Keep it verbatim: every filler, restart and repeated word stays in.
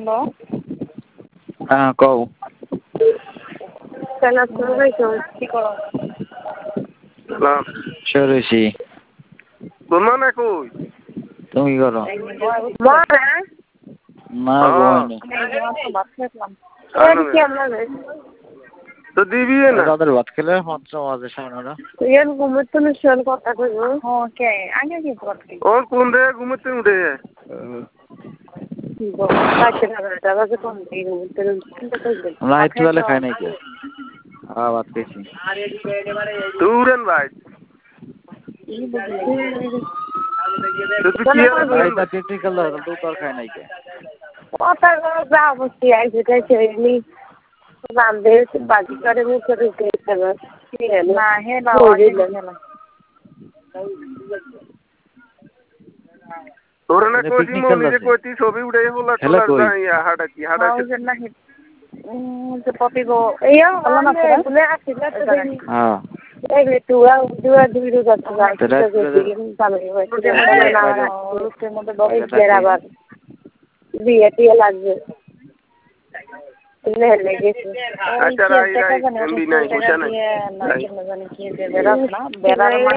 hello হ্যাঁ কও আসসালামু আলাইকুম কি করো সালাম সরেছি বলমা না কই তুমি কি করো মরে না ঘুমাইনি এই কি আমরা তো দিবি না তাদের ভাত খেলে মাত্র বাজে সাড়ে নটা ইয়ার ঘুমোতে না শোন কথা কইবো ওকে আগে কি করতে ও কোন রে ঘুমোতে উঠে আমরা একটু বেলা খাই নাই কে হ্যাঁ ভাত খেয়েছি তুরেন ভাই তো তুই কি আর ভাই তা টেকনিক্যাল দাও তো তো আর খাই নাই কে কথা যা বসি আইছে তাইছে নি বান্দে বাজি করে মুখে ঢুকে গেছে না হে না তোর না কইছি মনিরে কইতি ছবি উড়ে হলা তোলা যাইয়া হাড়া কি হাড়া না হে তো পপি গো এইয়া বললা না বলে আসিলা তো হ্যাঁ এই তুয়া দুয়া দুই রোজা তো যাইছে জামাই হইছে না না লোকের মধ্যে বড় জেরাবার বিয়ে টিয়ে লাগবে লে লেগেছে আচ্ছা রাই রাই এমবি নাই কোশা নাই না জানি কি দেবে রাত না বেড়ার